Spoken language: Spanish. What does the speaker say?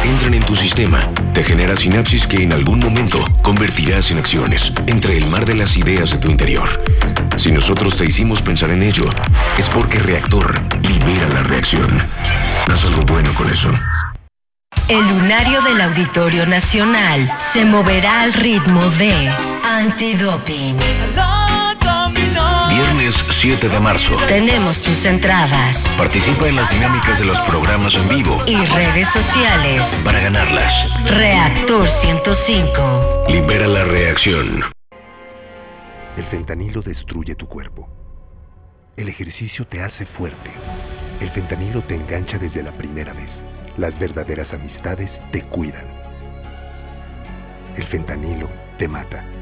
entran en tu sistema, te genera sinapsis que en algún momento convertirás en acciones, entre el mar de las ideas de tu interior. Si nosotros te hicimos pensar en ello, es porque Reactor libera la reacción. Haz algo bueno con eso. El lunario del Auditorio Nacional se moverá al ritmo de Antidoping. Viernes 7 de marzo. Tenemos tus entradas. Participa en las dinámicas de los programas en vivo y redes sociales para ganarlas. Reactor 105. Libera la reacción. El fentanilo destruye tu cuerpo. El ejercicio te hace fuerte. El fentanilo te engancha desde la primera vez. Las verdaderas amistades te cuidan. El fentanilo te mata.